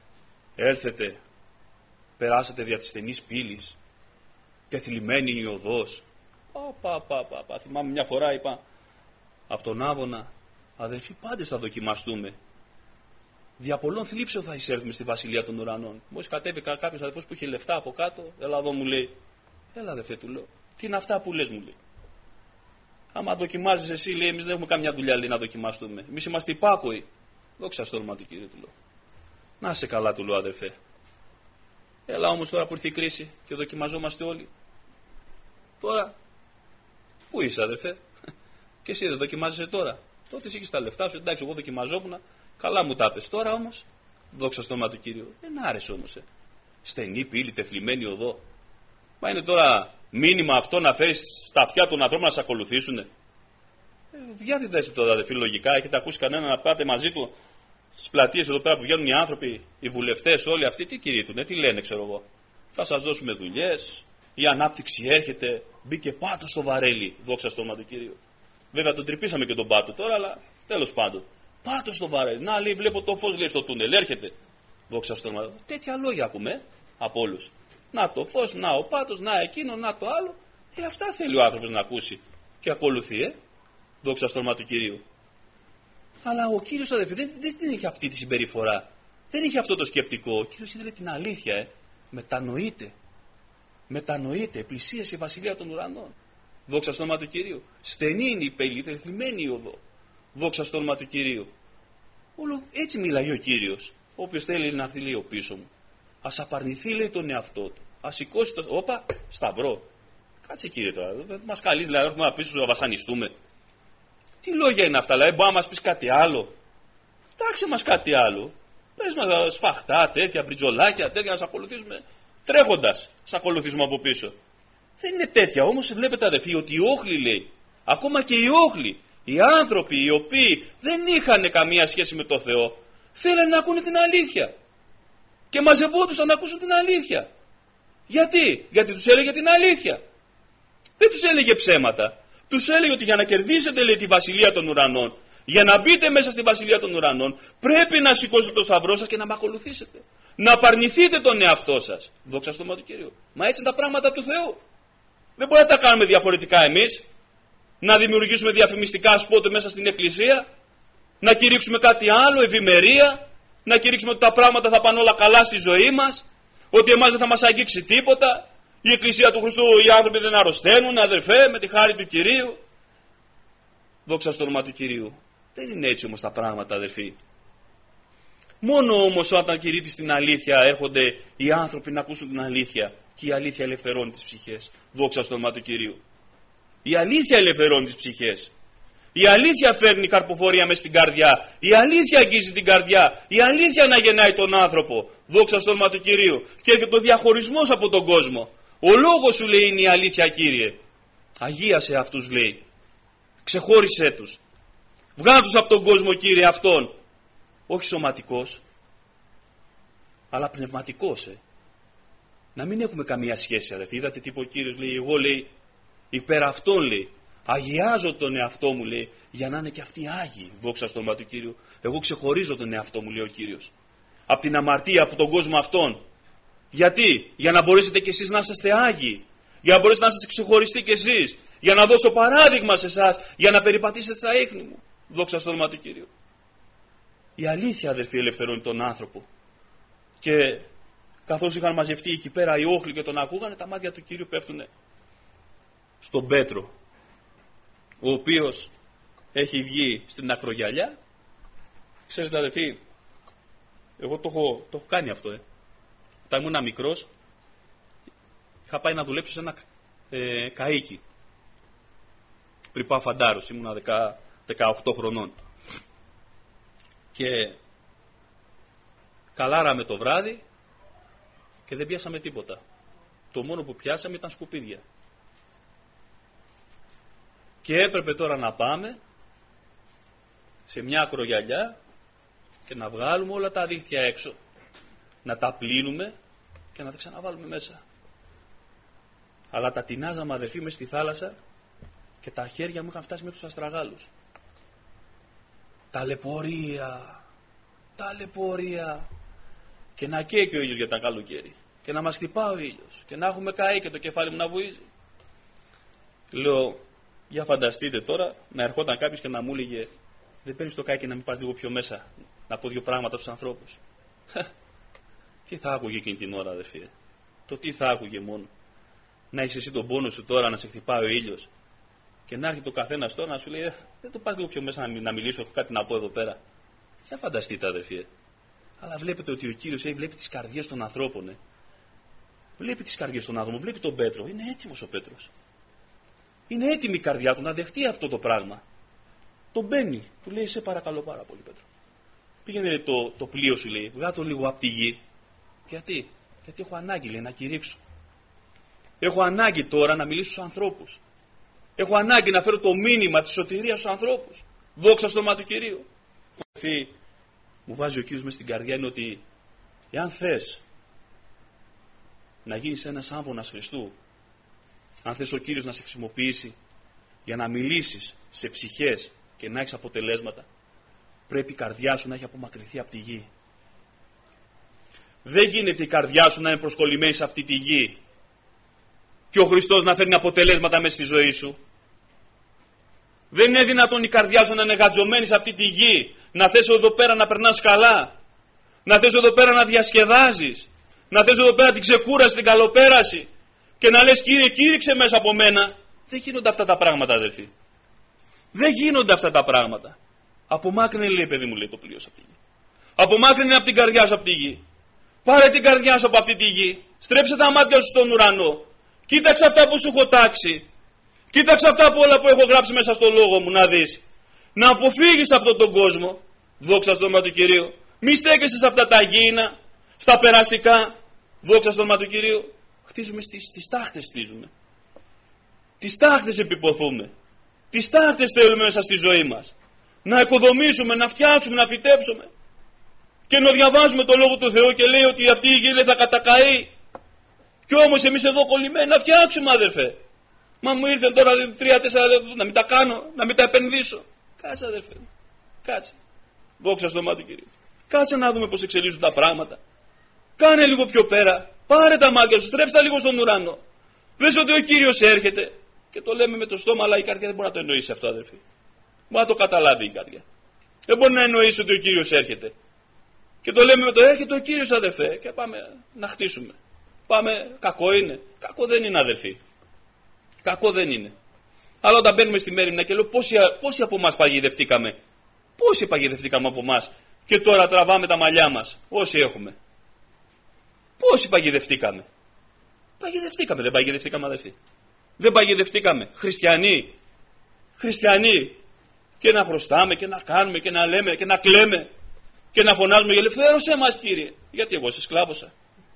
Έλθετε, περάσετε δια της στενής πύλης, τεθλιμμένη είναι η οδός. Πα, πα, πα, πα, πα. Θυμάμαι μια φορά είπα, από τον Άβωνα, αδερφοί, πάντες θα δοκιμαστούμε. Δια πολλών θλίψεων θα εισέλθουμε στη βασιλεία των ουρανών. Μόλις κατέβει κάποιος αδερφός που είχε λεφτά από κάτω, έλα εδώ μου λέει, έλα αδερφέ, του λέω, τι είναι αυτά που λες, μου λέει. Άμα δοκιμάζεις εσύ, λέει, εμείς δεν έχουμε καμιά δουλειά, λέει, να δοκιμαστούμε. Εμείς είμαστε υπάκοοι. Δόξα στο όνομα του Κύριου, του λέω. Να σε καλά, του λέω, αδερφέ. Έλα όμως τώρα που ήρθε η κρίση και δοκιμαζόμαστε όλοι. Τώρα, πού είσαι, αδερφέ? Και εσύ δεν δοκιμάζεσαι τώρα? Τότε εσύ είχες τα λεφτά σου, εντάξει, εγώ δοκιμαζόμουν, καλά μου τα πες. Τώρα όμως, δόξα στο όνομα του Κύριου, δεν άρεσε όμως. Ε. Στενή πύλη, τεθλιμμένη οδό. Μα είναι τώρα μήνυμα αυτό να φέρεις στα αυτιά των ανθρώπων να σε ακολουθήσουν. Ε, για δείτε εσύ τώρα, αδερφοί, λογικά, έχετε ακούσει κανένα να πάτε μαζί του στις πλατείες εδώ πέρα που βγαίνουν οι άνθρωποι, οι βουλευτές, όλοι αυτοί, τι κηρύττουνε, τι λένε, ξέρω εγώ. Θα σας δώσουμε δουλειές, η ανάπτυξη έρχεται, μπήκε πάτο στο βαρέλι, δόξα στο όνομα του Κυρίου. Βέβαια τον τρυπήσαμε και τον πάτο τώρα, αλλά τέλος πάντων. Πάτο στο βαρέλι. Να, λέει, βλέπω το φως, λέει, στο τούνελ, έρχεται. Δόξα στο όνομα. Τέτοια λόγια ακούμε από όλους. Να το φως, να ο πάτος, να εκείνο, να το άλλο. Ε, αυτά θέλει ο άνθρωπος να ακούσει και ακολουθεί, ε. Δόξα στο όνομα του Κυρίου. Αλλά ο Κύριος, αδερφοί, δεν, δεν, δεν είχε αυτή τη συμπεριφορά. Δεν είχε αυτό το σκεπτικό. Ο Κύριος ήθελε την αλήθεια, ε. Μετανοείται. Μετανοείται. Πλησίασε η βασιλεία των ουρανών. Δόξα στο όνομα του Κυρίου. Στενή είναι η πύλη, τεθλιμμένη η οδό. Δόξα στο όνομα του Κυρίου. Όλο έτσι μιλάει ο Κύριος. Όποιος θέλει να έρθει, λέει, ο πίσω μου. Ας απαρνηθεί, λέει, τον εαυτό του. Ας σηκώσει το. Όπα, σταυρό. Κάτσε, Κύριε, τώρα. Μας καλείς, δηλαδή, έρχομαι να πίσω να βασανιστούμε. Τι λόγια είναι αυτά, δηλαδή, μπορεί να μας πεις κάτι άλλο? Τάξε μας κάτι άλλο. Πες μας σφαχτά, τέτοια, μπριτζολάκια, τέτοια, να σε ακολουθήσουμε τρέχοντας. Σε ακολουθήσουμε από πίσω. Δεν είναι τέτοια, όμως βλέπετε, αδερφοί, ότι οι όχλοι, λέει, ακόμα και οι όχλοι, οι άνθρωποι οι οποίοι δεν είχαν καμία σχέση με το Θεό, θέλανε να ακούνε την αλήθεια. Και μαζευόντουσαν να ακούσουν την αλήθεια. Γιατί? Γιατί τους έλεγε την αλήθεια. Δεν τους έλεγε ψέματα. Τους έλεγε ότι για να κερδίσετε, λέει, τη βασιλεία των ουρανών, για να μπείτε μέσα στη βασιλεία των ουρανών, πρέπει να σηκώσετε το σταυρό σας και να με ακολουθήσετε. Να απαρνηθείτε τον εαυτό σας. Δόξα στο όνομα του Κυρίου. Μα έτσι είναι τα πράγματα του Θεού. Δεν μπορεί να τα κάνουμε διαφορετικά εμείς. Να δημιουργήσουμε διαφημιστικά σπότ μέσα στην εκκλησία. Να κηρύξουμε κάτι άλλο, ευημερία. Να κηρύξουμε ότι τα πράγματα θα πάνε όλα καλά στη ζωή μας. Ότι εμάς δεν θα μας αγγίξει τίποτα. Η εκκλησία του Χριστού, οι άνθρωποι δεν αρρωσταίνουν, αδερφέ, με τη χάρη του Κυρίου. Δόξα στο όνομα του Κυρίου. Δεν είναι έτσι όμως τα πράγματα, αδερφοί. Μόνο όμως όταν κηρύττεις την αλήθεια έρχονται οι άνθρωποι να ακούσουν την αλήθεια. Και η αλήθεια ελευθερώνει τις ψυχές. Δόξα στο όνομα του Κυρίου. Η αλήθεια ελευθερώνει τις ψυχές. Η αλήθεια φέρνει καρποφορία μες στην καρδιά. Η αλήθεια αγγίζει την καρδιά. Η αλήθεια αναγεννάει τον άνθρωπο. Δόξα στο όνομα του Κυρίου. Και έρχεται ο διαχωρισμός από τον κόσμο. Ο λόγος σου, λέει, είναι η αλήθεια, Κύριε. Αγίασε αυτούς, λέει. Ξεχώρισέ τους. Βγάλ' τους από τον κόσμο, Κύριε, αυτόν. Όχι σωματικός, αλλά πνευματικός, ε. Να μην έχουμε καμία σχέση, αδερφοί. Είδατε τι είπε ο Κύριος, λέει, εγώ, λέει, υπέρ αυτόν, λέει, αγιάζω τον εαυτό μου, λέει, για να είναι και αυτοί άγιοι. Δόξα στο όνομα του Κύριου. Εγώ ξεχωρίζω τον εαυτό μου, λέει ο Κύριος. Από την αμαρτία, από τον κόσμο αυτόν. Γιατί? Για να μπορέσετε κι εσείς να είστε άγιοι. Για να μπορέσετε να είστε ξεχωριστοί κι εσείς. Για να δώσω παράδειγμα σε εσάς. Για να περιπατήσετε στα ίχνη μου. Δόξα στο όνομα του Κύριου. Η αλήθεια, αδερφοί, ελευθερώνει τον άνθρωπο. Και καθώς είχαν μαζευτεί εκεί πέρα οι όχλοι και τον ακούγανε, τα μάτια του Κύριου πέφτουνε στον Πέτρο, ο οποίος έχει βγει στην ακρογιαλιά. Ξέρετε, αδερφοί, εγώ το έχω, το έχω κάνει αυτό, ε. Όταν ήμουν μικρός, είχα πάει να δουλέψω σε ένα ε, καΐκι. Πριν πάω φαντάρος, ήμουν δεκαοκτώ χρονών. Και καλάραμε το βράδυ και δεν πιάσαμε τίποτα. Το μόνο που πιάσαμε ήταν σκουπίδια. Και έπρεπε τώρα να πάμε σε μια ακρογιαλιά και να βγάλουμε όλα τα δίχτυα έξω. Να τα πλύνουμε και να τα ξαναβάλουμε μέσα. Αλλά τα τεινάζαμε, αδερφοί, μες στη θάλασσα και τα χέρια μου είχαν φτάσει μέχρι τους αστραγάλους. Ταλαιπωρία, ταλαιπωρία. και να καίει και ο ήλιος για τα καλοκαίρι και να μας χτυπά ο ήλιος και να έχουμε καεί και το κεφάλι μου να βουίζει. Λέω, για φανταστείτε τώρα να ερχόταν κάποιος και να μου έλεγε, δεν παίρνεις το κάκι και να μην πας λίγο πιο μέσα, να πω δύο πράγματα στους ανθρώπους. Τι θα άκουγε εκείνη την ώρα, αδερφέ? Το τι θα άκουγε μόνο? Να έχεις εσύ τον πόνο σου τώρα, να σε χτυπάει ο ήλιος και να έρχεται ο καθένας τώρα να σου λέει, δεν το πας λίγο πιο μέσα να μιλήσω, έχω κάτι να πω εδώ πέρα. Για φανταστείτε, αδερφέ. Αλλά βλέπετε ότι ο Κύριος βλέπει τις καρδιές των ανθρώπων. Ε. Βλέπει τις καρδιές των άνθρωπων, βλέπει τον Πέτρο. Είναι έτοιμος ο Πέτρος. Είναι έτοιμη η καρδιά του να δεχτεί αυτό το πράγμα. Τον μπαίνει, του λέει, σε παρακαλώ πάρα πολύ, Πέτρο. Πήγαινε το, το πλοίο σου, λέει, βγάλω το λίγο από τη γη. Γιατί? Γιατί έχω ανάγκη, λέει, να κηρύξω. Έχω ανάγκη τώρα να μιλήσω στους ανθρώπους. Έχω ανάγκη να φέρω το μήνυμα της σωτηρίας στους ανθρώπους. Δόξα στο όνομα του Κυρίου. Φύ, μου βάζει ο Κύριος μες στην καρδιά είναι ότι εάν θες να γίνεις ένας άμβονας Χριστού, αν θες ο Κύριος να σε χρησιμοποιήσει για να μιλήσεις σε ψυχές και να έχεις αποτελέσματα, πρέπει η καρδιά σου να έχει απομακρυνθεί από τη γη. Δεν γίνεται η καρδιά σου να είναι προσκολλημένη σε αυτή τη γη και ο Χριστός να φέρνει αποτελέσματα μέσα στη ζωή σου. Δεν είναι δυνατόν η καρδιά σου να είναι γατζωμένη σε αυτή τη γη, να θες εδώ πέρα να περνάς καλά, να θες εδώ πέρα να διασκεδάζεις, να θες εδώ πέρα την ξεκούραση, την καλοπέραση και να λες, Κύριε, κήρυξε μέσα από μένα. Δεν γίνονται αυτά τα πράγματα, αδελφοί. Δεν γίνονται αυτά τα πράγματα. Απομάκρυνε, λέει, παιδί μου, λέει το πλοίο από τη γη. Απομάκρυνε από την καρδιά σου από τη γη. Πάρε την καρδιά σου από αυτή τη γη. Στρέψε τα μάτια σου στον ουρανό. Κοίταξε αυτά που σου έχω τάξει. Κοίταξε αυτά που όλα που έχω γράψει μέσα στο λόγο μου να δεις. Να αποφύγεις αυτόν τον κόσμο. Δόξα στο όνομα του Κυρίου. Μη στέκεσαι σε αυτά τα γήινα, στα περαστικά. Δόξα στο όνομα του Κυρίου. Χτίζουμε στις, στις τάχτες χτίζουμε. Τις τάχτες επιποθούμε. Τις τάχτες θέλουμε μέσα στη ζωή μας. Να οικοδομήσουμε, να φτιάξουμε, να φυτέψουμε. Και να διαβάζουμε το Λόγο του Θεού και λέει ότι αυτή η γη θα κατακαεί. Κι όμως εμείς εδώ κολλημένοι να φτιάξουμε, αδερφέ. Μα μου ήρθαν τώρα τρία-τέσσερα λεπτά να μην τα κάνω, να μην τα επενδύσω. Κάτσε, αδερφέ. Κάτσε. Δόξα στο όνομα του Κυρίου. Κάτσε να δούμε πώς εξελίσσουν τα πράγματα. Κάνε λίγο πιο πέρα. Πάρε τα μάτια σου, στρέψτε τα λίγο στον ουρανό. Δες ότι ο Κύριος έρχεται. Και το λέμε με το στόμα, αλλά η καρδιά δεν μπορεί να το εννοήσει αυτό, αδερφέ. Μπορεί να το καταλάβει η καρδιά. Δεν μπορεί να εννοήσει ότι ο Κύριος έρχεται. Και το λέμε με το έρχεται ο Κύριος, αδερφέ. Και πάμε να χτίσουμε. Πάμε, κακό είναι. Κακό δεν είναι, αδερφοί. Κακό δεν είναι. Αλλά όταν μπαίνουμε στη μέριμνα και λέω πόσοι, πόσοι από εμάς παγιδευτήκαμε. Πόσοι παγιδευτήκαμε από εμάς. Και τώρα τραβάμε τα μαλλιά μας. Όσοι έχουμε. Πόσοι παγιδευτήκαμε. Παγιδευτήκαμε, δεν παγιδευτήκαμε, αδερφοί. Δεν παγιδευτήκαμε. Χριστιανοί. Χριστιανοί. Και να χρωστάμε και να κάνουμε και να λέμε και να κλαίμε. Και να φωνάζουμε, ελευθέρωσέ μας, Κύριε. Γιατί εγώ σε σκλάβωσα.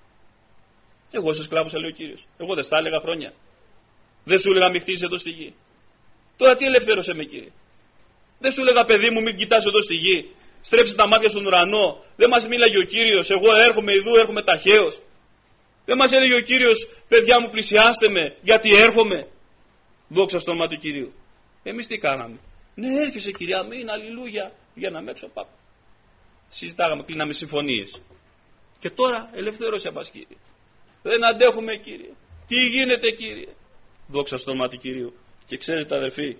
Εγώ σε σκλάβωσα, λέει ο Κύριος. Εγώ δεν στα έλεγα χρόνια. Δεν σου έλεγα μη χτίσεις εδώ στη γη. Τώρα τι ελευθέρωσε με, Κύριε. Δεν σου έλεγα, παιδί μου, μην κοιτάς εδώ στη γη. Στρέψε τα μάτια στον ουρανό. Δεν μας μίλαγε ο Κύριος. Εγώ έρχομαι ειδού, έρχομαι ταχαίως. Δεν μας έλεγε ο Κύριος, παιδιά μου, πλησιάστε με, γιατί έρχομαι. Δόξα στο όνομα του Κυρίου. Εμείς τι κάναμε. Ναι, έρχεσαι, Κυρία, μην, αλληλούια. Βγαίναμε έξω, πάπα. Συζητάγαμε, κλείναμε συμφωνίες. Και τώρα ελευθέρωσε μας, Κύριε. Δεν αντέχουμε, Κύριε. Τι γίνεται, Κύριε. Δόξα στο όνομα του Κυρίου. Και ξέρετε, αδερφοί,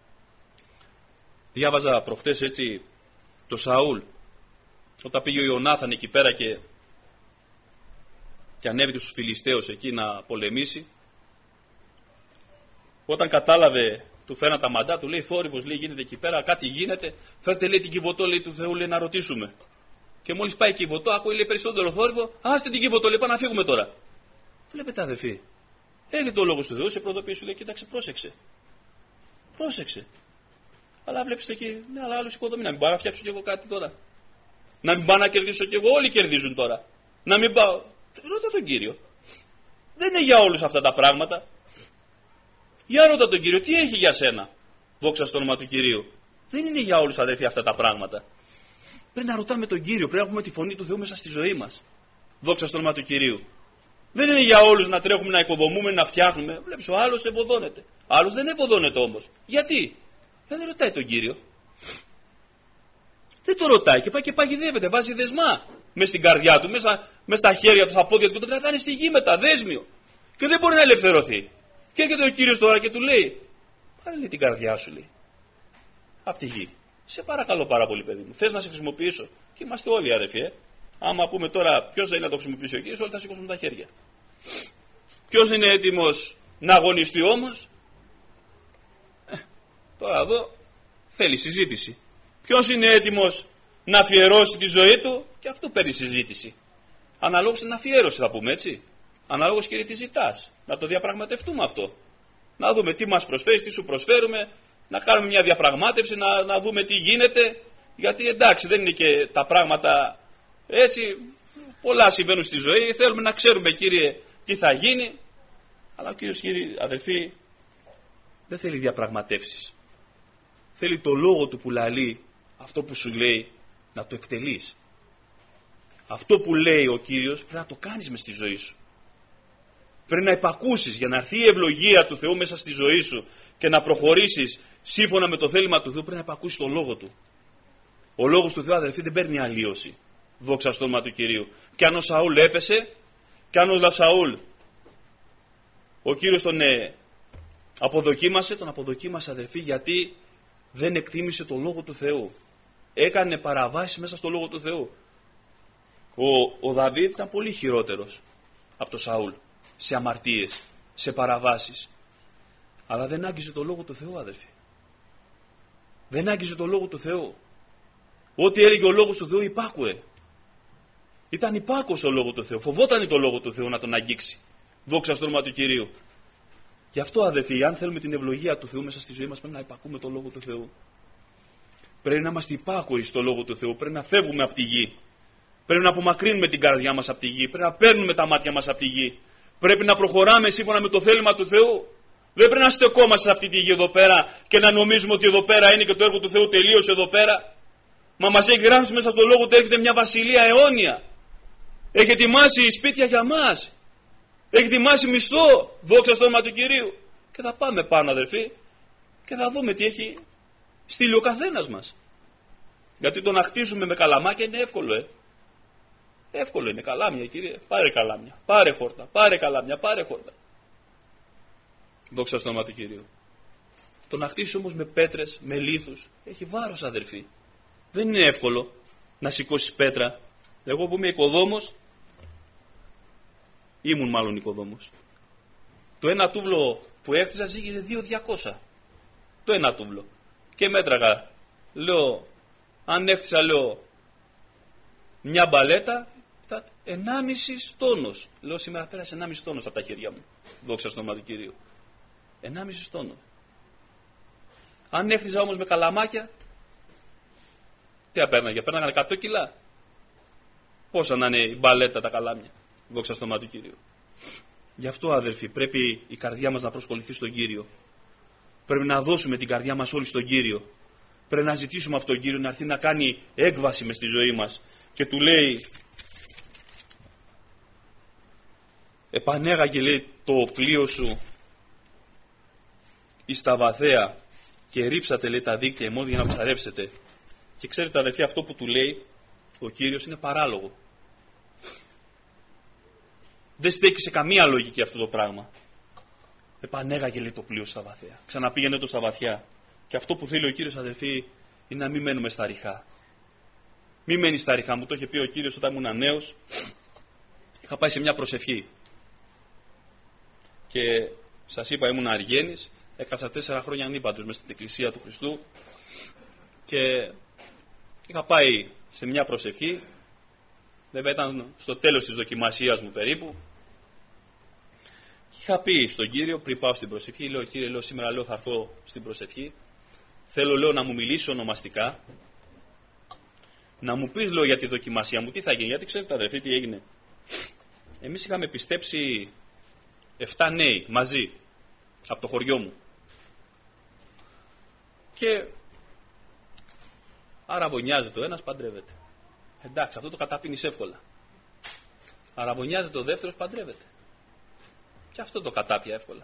διάβαζα προχτές έτσι το Σαούλ, όταν πήγε ο Ιωνάθαν εκεί πέρα και, και ανέβηκε στους Φιλιστέους εκεί να πολεμήσει. Όταν κατάλαβε, του φέραν τα μαντά, του λέει θόρυβος, λέει γίνεται εκεί πέρα, κάτι γίνεται, φέρτε, λέει, την Κιβωτό, λέει, του Θεού, λέει, να ρωτήσουμε. Και μόλις πάει η Κιβωτό, ακούει, λέει, περισσότερο θόρυβο, άστε την Κιβωτό, λέει, πάμε να φύγουμε τώρα. Βλέπετε, αδερφοί, έρχεται ο λόγος του Θεού, σε προδοποιεί, σου λέει, κοίταξε, πρόσεξε. Πρόσεξε. Αλλά βλέπεις εκεί, ναι, αλλά άλλος οικοδομή, να μην πάω να φτιάξω κι εγώ κάτι τώρα. Να μην πάω να κερδίσω κι εγώ, όλοι κερδίζουν τώρα. Να μην πάω. Ρώτα τον Κύριο. Δεν είναι για όλους αυτά τα πράγματα. Για ρώτα τον Κύριο, τι έχει για σένα. Δόξα στο όνομα του Κυρίου. Δεν είναι για όλους, αδερφοί, αυτά τα πράγματα. Πρέπει να ρωτάμε τον Κύριο, πρέπει να έχουμε τη φωνή του Θεού μέσα στη ζωή μας. Δόξα στο όνομα του Κυρίου. Δεν είναι για όλους να τρέχουμε, να οικοδομούμε, να φτιάχνουμε. Βλέπεις, ο άλλος ευωδώνεται. Άλλος δεν ευωδώνεται όμως. Γιατί? Δεν ρωτάει τον Κύριο. Δεν το ρωτάει και πάει και παγιδεύεται, βάζει δεσμά μες στην καρδιά του, μέσα, μες στα χέρια του, στα πόδια του, τον κρατάνε στη γη μετά, δέσμιο. Και δεν μπορεί να ελευθερωθεί. Και έρχεται ο Κύριος τώρα και του λέει, πάρε λέει την καρδιά σου, λέει, απ' τη γη. Σε παρακαλώ πάρα πολύ, παιδί μου, θες να σε χρησιμοποιήσω? Και είμαστε όλοι αδερφοί, ε. Άμα πούμε τώρα ποιος θα είναι να το χρησιμοποιήσει ο Κύριος, όλοι θα σηκώσουμε τα χέρια. Ποιος είναι έτοιμος να αγωνιστεί όμως? Ε, τώρα εδώ θέλει συζήτηση. Ποιος είναι έτοιμος να αφιερώσει τη ζωή του? Και αυτό παίρνει συζήτηση. Αναλόγως την αφιέρωση θα πούμε, έτσι. Αναλόγως και τι ζητάς. Να το διαπραγματευτούμε αυτό. Να δούμε τι μας προσφέρεις, τι σου προσφέρουμε. Να κάνουμε μια διαπραγμάτευση, να, να δούμε τι γίνεται. Γιατί εντάξει δεν είναι και τα πράγματα έτσι. Πολλά συμβαίνουν στη ζωή. Θέλουμε να ξέρουμε, Κύριε, τι θα γίνει. Αλλά ο Κύριος, κύριοι αδελφοί, δεν θέλει διαπραγματεύσεις. Θέλει το λόγο του που λαλεί, αυτό που σου λέει, να το εκτελείς. Αυτό που λέει ο Κύριος πρέπει να το κάνεις μες στη ζωή σου. Πρέπει να υπακούσεις για να έρθει η ευλογία του Θεού μέσα στη ζωή σου και να προχωρήσεις σύμφωνα με το θέλημα του Θεού. Πρέπει να υπακούσεις το λόγο του. Ο λόγος του Θεού, αδελφοί, δεν παίρνει αλλίωση. Δόξα στο όνομα του Κυρίου. Και αν ο Σαούλ έπεσε, και αν ο Σαούλ, ο Κύριος τον ε, αποδοκίμασε, τον αποδοκίμασε, αδελφοί, γιατί δεν εκτίμησε το λόγο του Θεού. Έκανε παραβάσεις μέσα στο λόγο του Θεού. Ο, ο Δαβίδ ήταν πολύ χειρότερος από τον Σαούλ σε αμαρτίες, σε παραβάσεις. Αλλά δεν άγγιζε το λόγο του Θεού, αδελφοί. Δεν άγγιζε το λόγο του Θεού. Ό,τι έλεγε ο λόγος του Θεού υπάκουε. Ήταν υπάκουος ο λόγο του Θεού. Φοβόταν το λόγο του Θεού να τον αγγίξει. Δόξα στο όνομα του Κυρίου. Γι' αυτό, αδελφοί, αν θέλουμε την ευλογία του Θεού μέσα στη ζωή μας, πρέπει να υπακούμε το λόγο του Θεού. Πρέπει να είμαστε υπάκουοι στο λόγο του Θεού. Πρέπει να φεύγουμε από τη γη. Πρέπει να απομακρύνουμε την καρδιά μας από τη γη. Πρέπει να παίρνουμε τα μάτια μας από τη γη. Πρέπει να προχωράμε σύμφωνα με το θέλημα του Θεού. Δεν πρέπει να στεκόμαστε σε αυτή τη γη εδώ πέρα και να νομίζουμε ότι εδώ πέρα είναι και το έργο του Θεού τελείωσε εδώ πέρα. Μα μας έχει γράψει μέσα στο λόγο ότι έρχεται μια βασιλεία αιώνια. Έχει ετοιμάσει σπίτια για μας. Έχει ετοιμάσει μισθό. Δόξα στο όνομα του Κυρίου. Και θα πάμε πάνω, αδερφοί, και θα δούμε τι έχει στείλει ο καθένας μας. Γιατί το να χτίσουμε με καλαμάκια είναι εύκολο, ε. Εύκολο είναι. Καλάμια, Κύριε. Πάρε καλάμια. Πάρε χόρτα. Πάρε καλάμια. Πάρε χόρτα. Δόξα στο όνομα του Κυρίου. Το να χτίσει όμως με πέτρες, με λίθους, έχει βάρος, αδερφοί. Δεν είναι εύκολο να σηκώσεις πέτρα. Εγώ που είμαι οικοδόμος, ήμουν μάλλον οικοδόμος. Το ένα τούβλο που έκτιζα ζήγησε δύο χιλιάδες διακόσια. Το ένα τούβλο. Και μέτραγα. Λέω, αν έκτισα, λέω, μια μπαλέτα, ήταν ενάμιση τόνος. Λέω, σήμερα πέρασε ενάμιση τόνος από τα χέρια μου. Δόξα στο όνομα του Κυρίου. ενάμιση τόνος. Αν έκτιζα όμως με καλαμάκια, τι απέρναγε, πέρναγαν εκατό κιλά. Πόσα να είναι η μπαλέτα, τα καλάμια. Δόξα στο όνομα του Κυρίου. Γι' αυτό, αδελφοί, πρέπει η καρδιά μας να προσκοληθεί στον Κύριο. Πρέπει να δώσουμε την καρδιά μας όλοι στον Κύριο. Πρέπει να ζητήσουμε από τον Κύριο να έρθει να κάνει έκβαση μες στη ζωή μας. Και του λέει, επανέγαγε, λέει, το πλοίο σου εις τα βαθαία και ρίψατε, λέει, τα δίκτυα ημών για να ψαρεύσετε. Και ξέρετε, αδελφοί, αυτό που του λέει ο Κύριος είναι παράλογο. Δεν στέκει σε καμία λογική αυτό το πράγμα. Επανέγαγε, λέει, το πλοίο στα βαθαία. Ξαναπήγαινε το στα βαθιά. Και αυτό που θέλει ο Κύριος, αδελφοί, είναι να μην μένουμε στα ριχά. Μην μένει στα ριχά. Μου το είχε πει ο Κύριος όταν ήμουν νέος. Είχα πάει σε μια προσευχή. Και σας είπα, ήμουν Αργένης. Έκασα τέσσερα χρόνια ανύπαντρος μες στην Εκκλησία του Χριστού. Και είχα πάει σε μια προσευχή. Βέβαια ήταν στο τέλος της δοκιμασίας μου περίπου. Και είχα πει στον Κύριο, πριν πάω στην προσευχή, λέω, Κύριε, λέω, σήμερα, λέω, θα έρθω στην προσευχή. Θέλω, λέω, να μου μιλήσει ονομαστικά. Να μου πεις, λέω, για τη δοκιμασία μου τι θα γίνει. Γιατί ξέρετε, αδερφοί, τι έγινε. Εμείς είχαμε πιστέψει εφτά νέοι μαζί από το χωριό μου. Και αραβωνιάζεται ο ένας, παντρεύεται. Εντάξει, αυτό το καταπίνεις εύκολα. Αραβωνιάζεται ο δεύτερος, παντρεύεται. Και αυτό το κατάπια εύκολα.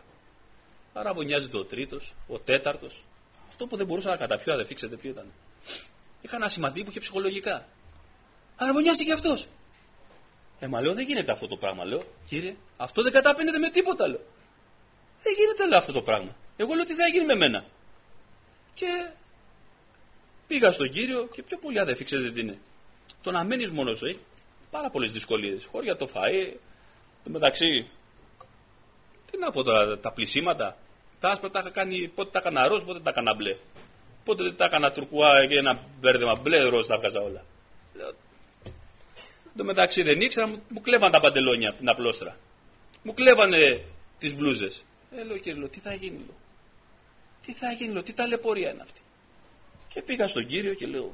Αραβωνιάζεται ο τρίτος, ο τέταρτος. Αυτό που δεν μπορούσα να καταπιώ, αδερφοί, ξέρετε ποιο ήταν. Είχα ένα συμμαθητή που είχε ψυχολογικά. Αραβωνιάστηκε αυτός. Ε, μα λέω, δεν γίνεται αυτό το πράγμα. Λέω, κύριε, αυτό δεν καταπίνεται με τίποτα. Λέω. Δεν γίνεται, λέω, αυτό το πράγμα. Εγώ λέω, τι θα γίνει με μένα. Και πήγα στον κύριο και πιο πολύ αδερφή, ξέρετε τι είναι. Το να μένεις μόνος σου έχει πάρα πολλές δυσκολίες. Χώρια το φαΐ, το μεταξύ. Τι να πω τώρα, τα πλησίματα. Τα άσπρα τα είχα κάνει, πότε τα έκανα ροζ, πότε τα έκανα μπλε. Πότε τα έκανα τουρκουά και ένα μπέρδεμα μπλε, ροζ τα βγάζα όλα. Λέω, το μεταξύ δεν ήξερα, μου, μου κλέβαν τα παντελόνια την απλόστρα. Μου κλέβανε τις μπλούζες. Ε, λέω, κύριε, λέω, τι θα γίνει, λέω. Τι θα γίνει, λέω, τι ταλαιπωρία είναι αυτή. Και πήγα στον κύριο και λέω,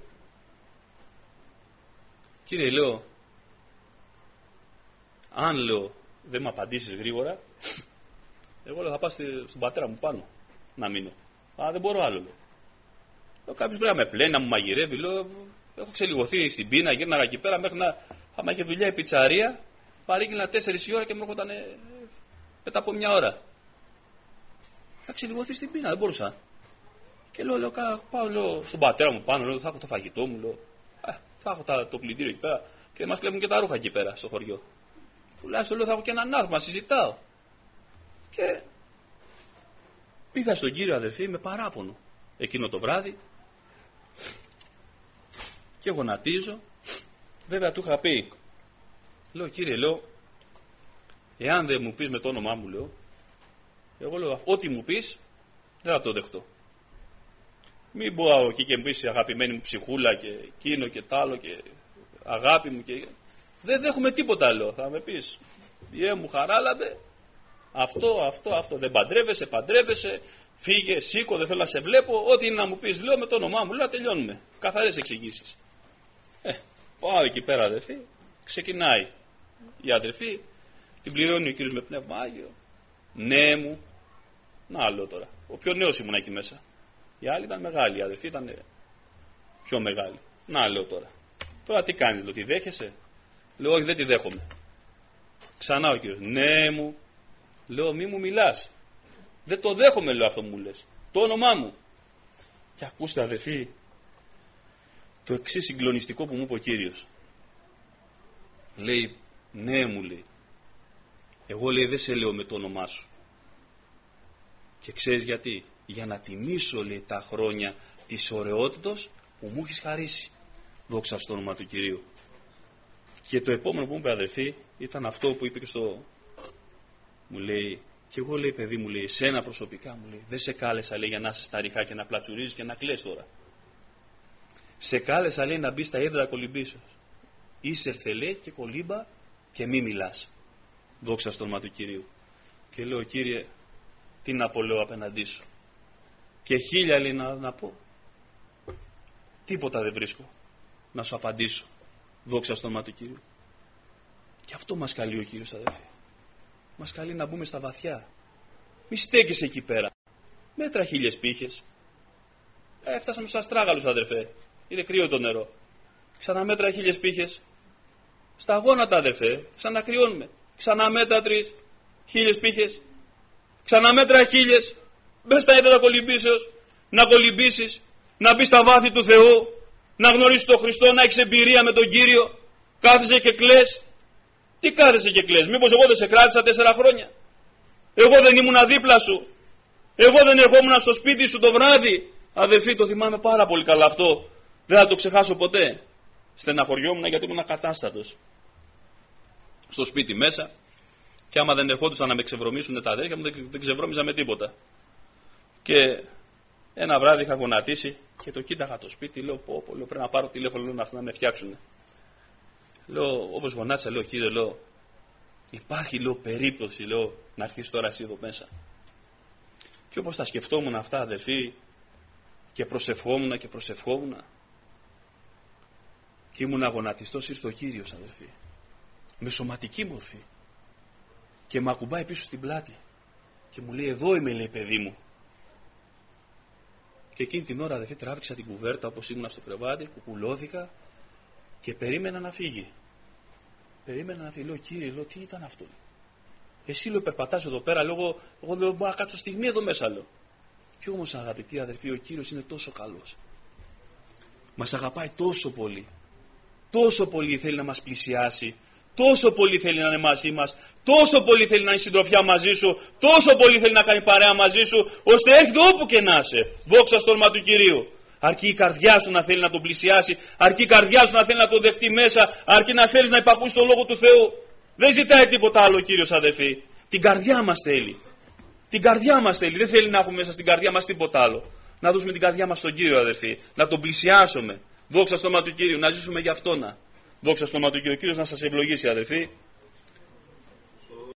κύριε, λέω, αν, λέω, δεν με απαντήσεις γρήγορα, εγώ, λέω, θα πάω στον πατέρα μου πάνω να μείνω. Α, δεν μπορώ άλλο, λέω. Λέω, κάποιος πρέπει να με πλένει, να μου μαγειρεύει, λέω, έχω ξελιγωθεί στην πείνα, γύρναγα εκεί πέρα μέχρι να, άμα είχε δουλειά η πιτσαρία, παρήγγειλα τέσσερις η ώρα και μου έρχονταν μετά από μια ώρα. Είχα ξελιγωθεί στην πείνα, δεν μπορούσα. Και λέω, λέω, πάω, λέω, στον πατέρα μου πάνω, λέω, θα έχω το φαγητό μου, λέω, α, θα έχω τα, το πλυντήριο εκεί πέρα και μας κλέβουν και τα ρούχα εκεί πέρα στο χωριό. Τουλάχιστον, λέω, θα έχω και έναν άθμα, συζητάω. Και πήγα στον κύριο, αδερφή, με παράπονο εκείνο το βράδυ και γονατίζω. Βέβαια του είχα πει, λέω, κύριε, λέω, εάν δεν μου πεις με το όνομά μου, λέω, εγώ λέω, ό,τι μου πεις δεν θα το δεχτώ. Μην πω εκεί και μου πεις αγαπημένη μου ψυχούλα και εκείνο και τ' άλλο και αγάπη μου και... Δεν δέχομαι τίποτα, λέω. Θα με πεις, ιέ μου χαράλαμπε, αυτό, αυτό, αυτό, δεν παντρεύεσαι, παντρεύεσαι, φύγε, σήκω, δεν θέλω να σε βλέπω, ό,τι είναι να μου πεις, λέω, με το όνομά μου, λέω, τελειώνουμε. Καθαρές εξηγήσεις. Ε, πάω εκεί πέρα, αδερφή, ξεκινάει η αδερφή, την πληρώνει ο κύριος με πνεύμα Άγιο. Ναι μου, να λέω τώρα, ο πιο νέος ήμουν εκεί μέσα. Η άλλη ήταν μεγάλη, η αδερφή ήταν πιο μεγάλη. Να λέω τώρα. Τώρα τι κάνεις, λέω, τη δέχεσαι. Λέω, όχι, δεν τη δέχομαι. Ξανά ο κύριος, ναι μου. Λέω, μη μου μιλάς. Δεν το δέχομαι, λέω, αυτό μου λες. Το όνομά μου. Και ακούστε, αδερφή, το εξής συγκλονιστικό που μου είπε ο κύριος. Λέει, ναι μου, λέει. Εγώ, λέει, δεν σε λέω με το όνομά σου. Και ξέρεις γιατί. Για να τιμήσω, λέει, τα χρόνια της ωραιότητος που μου έχεις χαρίσει. Δόξα στο όνομα του Κυρίου. Και το επόμενο που μου είπε, αδερφή, ήταν αυτό που είπε και στο... Μου λέει, και εγώ, λέει, παιδί μου, λέει, εσένα προσωπικά, μου λέει, δεν σε κάλεσα, λέει, για να είσαι στα ριχά και να πλατσουρίζεις και να κλαις τώρα. Σε κάλεσα, λέει, να μπει στα ύδρα κολυμπήσεως. Ήσερθε, λέει, και κολύμπα και μη μιλάς. Δόξα στο όνομα του Κυρίου. Και λέω, Κύριε, τι να πω, λέω, απέναντί σου. Και χίλια, λέει, να, να πω. Τίποτα δεν βρίσκω να σου απαντήσω. Δόξα στο όνομα του Κύριου. Και αυτό μας καλεί ο Κύριος, αδερφοί. Μας καλεί να μπούμε στα βαθιά. Μη στέκεσαι εκεί πέρα. Μέτρα χίλιες πύχες. Ε, φτάσαμε στους αστράγαλους, αδερφέ. Είναι κρύο το νερό. Ξαναμέτρα χίλιες πύχες. Στα γόνατα, αδερφέ. Ξανακριώνουμε. Ξαναμέτρα τρεις χίλιες πύχες. Ξαναμέτρα χίλιες. Μπες στα ύδατα κολυμπήσεως. Να κολυμπήσεις. Να μπεις στα βάθη του Θεού. Να γνωρίσεις τον Χριστό. Να έχεις εμπειρία με τον Κύριο. Κάθεσαι και κλαις. Τι κάθεσαι και κλαις. Μήπως εγώ δεν σε κράτησα τέσσερα χρόνια. Εγώ δεν ήμουνα δίπλα σου. Εγώ δεν ερχόμουν στο σπίτι σου το βράδυ. Αδερφοί, το θυμάμαι πάρα πολύ καλά αυτό. Δεν θα το ξεχάσω ποτέ. Στεναχωριόμουν γιατί ήμουν ακατάστατος. Στο σπίτι μέσα. Και άμα δεν ερχόντουσαν να με ξεβρωμίσουν τα αδέρφια μου, δεν, δεν ξεβρώμιζα με τίποτα. Και ένα βράδυ είχα γονατίσει και το κοίταγα το σπίτι. Λέω, πω, πω, λέω, πρέπει να πάρω τηλέφωνο, λέω, να, να με φτιάξουν. Λέω, όπως γονάτισα, λέω, Κύριε, λέω, υπάρχει, λέω, περίπτωση, λέω, να έρθεις τώρα εσύ εδώ μέσα. Και όπως τα σκεφτόμουν αυτά, αδερφοί, και προσευχόμουν και προσευχόμουν, και ήμουν αγωνατιστός, ήρθε ο Κύριος, αδερφοί, με σωματική μορφή, και με ακουμπάει πίσω στην πλάτη, και μου λέει, εδώ είμαι, λέει, παιδί μου. Και εκείνη την ώρα, αδερφοί, τράβηξα την κουβέρτα όπως ήμουν στο κρεβάτι, κουκουλώθηκα και περίμενα να φύγει. Περίμενα να φύγει. Λέω, Κύριε, λέω, τι ήταν αυτό. Εσύ, λέω, περπατάς εδώ πέρα, λέω, εγώ λέω, μπορώ να κάτσω στιγμή εδώ μέσα, λέω. Κι όμως, αγαπητοί αδερφοί, ο Κύριος είναι τόσο καλός. Μας αγαπάει τόσο πολύ. Τόσο πολύ θέλει να μας πλησιάσει. Τόσο πολύ θέλει να είναι μαζί μας. Τόσο πολύ θέλει να είναι συντροφιά μαζί σου. Τόσο πολύ θέλει να κάνει παρέα μαζί σου. Ώστε έρχεται όπου και να είσαι. Δόξα στο όνομα του Κυρίου. Αρκεί η καρδιά σου να θέλει να τον πλησιάσει. Αρκεί η καρδιά σου να θέλει να τον δεχτεί μέσα. Αρκεί να θέλεις να υπακούσεις τον Λόγο του Θεού. Δεν ζητάει τίποτα άλλο ο Κύριος, αδελφοί. Την καρδιά μας θέλει. Την καρδιά μας θέλει. Δεν θέλει να έχουμε μέσα στην καρδιά μας τίποτα άλλο. Να δώσουμε την καρδιά μας στον Κύριο, αδελφοί. Να τον πλησιάσουμε. Δόξα στο όνομα του Κύριου. Να ζήσουμε για αυτόνα. Δόξα στο όνομα του Κύριου. Ο Κύριος να σας ευλογήσει, αδελφοί.